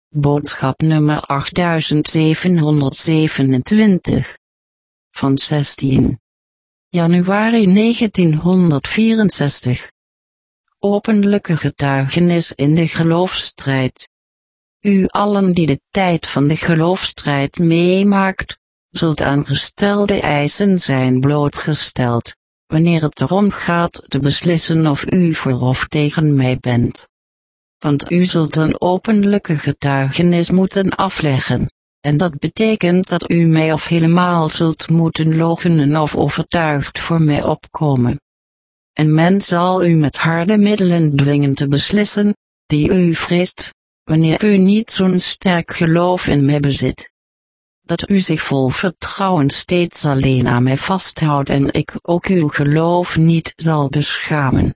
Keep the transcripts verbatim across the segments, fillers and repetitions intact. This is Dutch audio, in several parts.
Boodschap nummer achtduizendzevenhonderdzevenentwintig. Van zestien januari negentienhonderdvierenzestig. Openlijke getuigenis in de geloofsstrijd. U allen die de tijd van de geloofsstrijd meemaakt, zult aan gestelde eisen zijn blootgesteld, wanneer het erom gaat te beslissen of u voor of tegen mij bent. Want u zult een openlijke getuigenis moeten afleggen, en dat betekent dat u mij of helemaal zult moeten loochenen of overtuigd voor mij opkomen. En men zal u met harde middelen dwingen te beslissen, die u vreest, wanneer u niet zo'n sterk geloof in mij bezit. Dat u zich vol vertrouwen steeds alleen aan mij vasthoudt en ik ook uw geloof niet zal beschamen.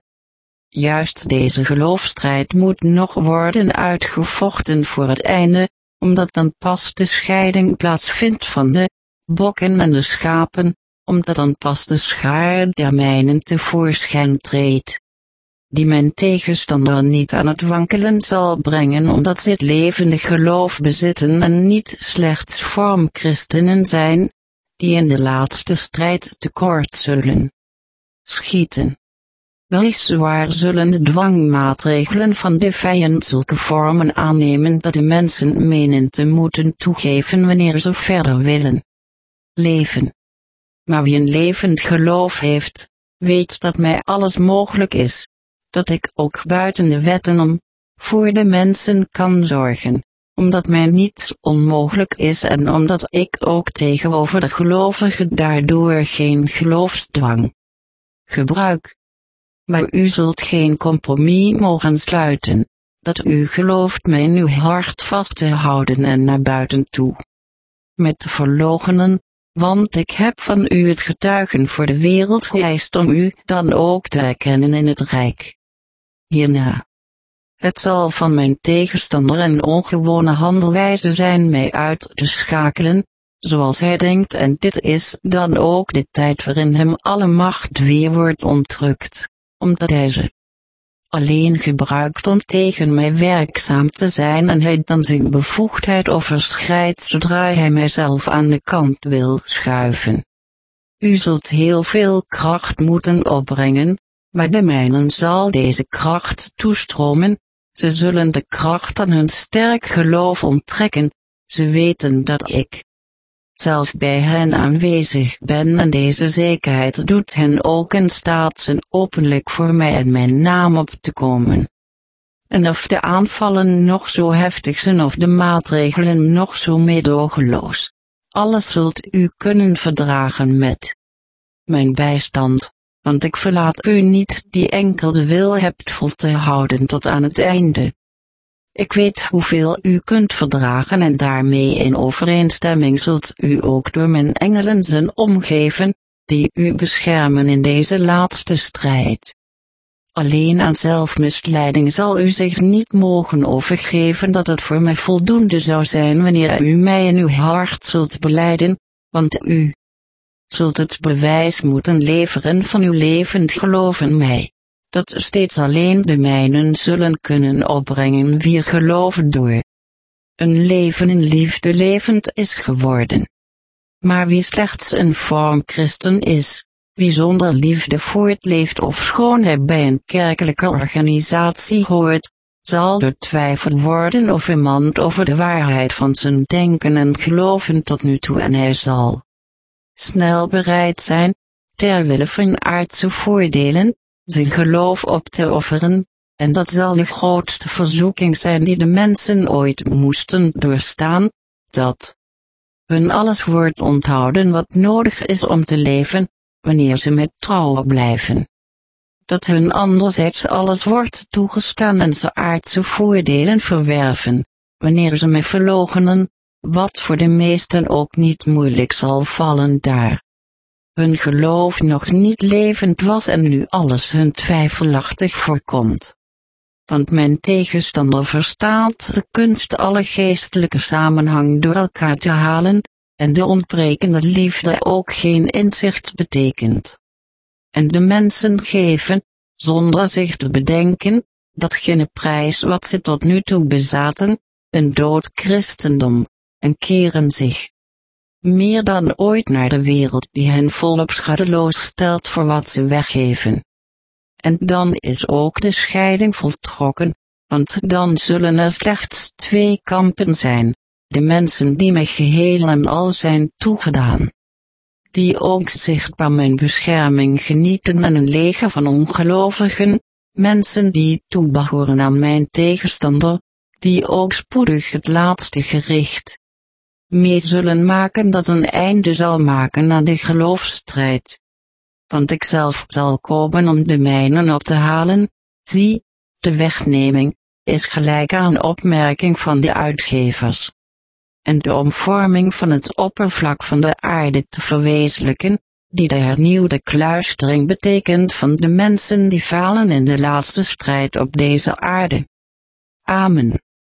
Juist deze geloofsstrijd moet nog worden uitgevochten voor het einde, omdat dan pas de scheiding plaatsvindt van de bokken en de schapen, omdat dan pas de schaar der mijnen tevoorschijn treedt, die mijn tegenstander niet aan het wankelen zal brengen omdat ze het levende geloof bezitten en niet slechts vormchristenen zijn, die in de laatste strijd tekort zullen schieten. Weliswaar zullen de dwangmaatregelen van de vijand zulke vormen aannemen dat de mensen menen te moeten toegeven wanneer ze verder willen leven. Maar wie een levend geloof heeft, weet dat mij alles mogelijk is, dat ik ook buiten de wetten om, voor de mensen kan zorgen, omdat mij niets onmogelijk is en omdat ik ook tegenover de gelovigen daardoor geen geloofsdwang gebruik. Maar u zult geen compromis mogen sluiten, dat u gelooft mij in uw hart vast te houden en naar buiten toe met te verloochenen, want ik heb van u het getuigen voor de wereld geëist om u dan ook te erkennen in het rijk hierna. Het zal van mijn tegenstander een ongewone handelwijze zijn mij uit te schakelen, zoals hij denkt, en dit is dan ook de tijd waarin hem alle macht weer wordt ontrukt, omdat hij ze alleen gebruikt om tegen mij werkzaam te zijn en hij dan zijn bevoegdheid overschrijdt zodra hij mijzelf aan de kant wil schuiven. U zult heel veel kracht moeten opbrengen, maar de mijnen zal deze kracht toestromen, ze zullen de kracht aan hun sterk geloof onttrekken, ze weten dat ik zelf bij hen aanwezig ben en deze zekerheid doet hen ook in staat zijn openlijk voor mij en mijn naam op te komen. En of de aanvallen nog zo heftig zijn of de maatregelen nog zo meedogenloos, alles zult u kunnen verdragen met mijn bijstand, want ik verlaat u niet die enkel de wil hebt vol te houden tot aan het einde. Ik weet hoeveel u kunt verdragen en daarmee in overeenstemming zult u ook door mijn engelen zijn omgeven, die u beschermen in deze laatste strijd. Alleen aan zelfmisleiding zal u zich niet mogen overgeven dat het voor mij voldoende zou zijn wanneer u mij in uw hart zult belijden, want u zult het bewijs moeten leveren van uw levend geloof in mij, dat steeds alleen de mijnen zullen kunnen opbrengen wie geloven door een leven in liefde levend is geworden. Maar wie slechts een vormchristen is, wie zonder liefde voortleeft ofschoon hij bij een kerkelijke organisatie hoort, zal door twijfel worden of iemand over de waarheid van zijn denken en geloven tot nu toe en hij zal snel bereid zijn, ter wille van aardse voordelen, zijn geloof op te offeren, en dat zal de grootste verzoeking zijn die de mensen ooit moesten doorstaan, dat hun alles wordt onthouden wat nodig is om te leven, wanneer ze met trouw blijven. Dat hun anderzijds alles wordt toegestaan en ze aardse voordelen verwerven, wanneer ze mij verloochenen, wat voor de meesten ook niet moeilijk zal vallen daar hun geloof nog niet levend was en nu alles hun twijfelachtig voorkomt. Want mijn tegenstander verstaat de kunst alle geestelijke samenhang door elkaar te halen, en de ontbrekende liefde ook geen inzicht betekent. En de mensen geven, zonder zich te bedenken, datgene prijs wat ze tot nu toe bezaten, een dood christendom, en keren zich meer dan ooit naar de wereld die hen volop schadeloos stelt voor wat ze weggeven. En dan is ook de scheiding voltrokken, want dan zullen er slechts twee kampen zijn, de mensen die mij geheel en al zijn toegedaan, die ook zichtbaar mijn bescherming genieten, en een leger van ongelovigen, mensen die toebehoren aan mijn tegenstander, die ook spoedig het laatste gericht mee zullen maken dat een einde zal maken aan de geloofsstrijd. Want ik zelf zal komen om de mijnen op te halen. Zie, de wegneming is gelijk aan opmerking van de uitgevers. En de omvorming van het oppervlak van de aarde te verwezenlijken, die de hernieuwde kluistering betekent van de mensen die falen in de laatste strijd op deze aarde. Amen.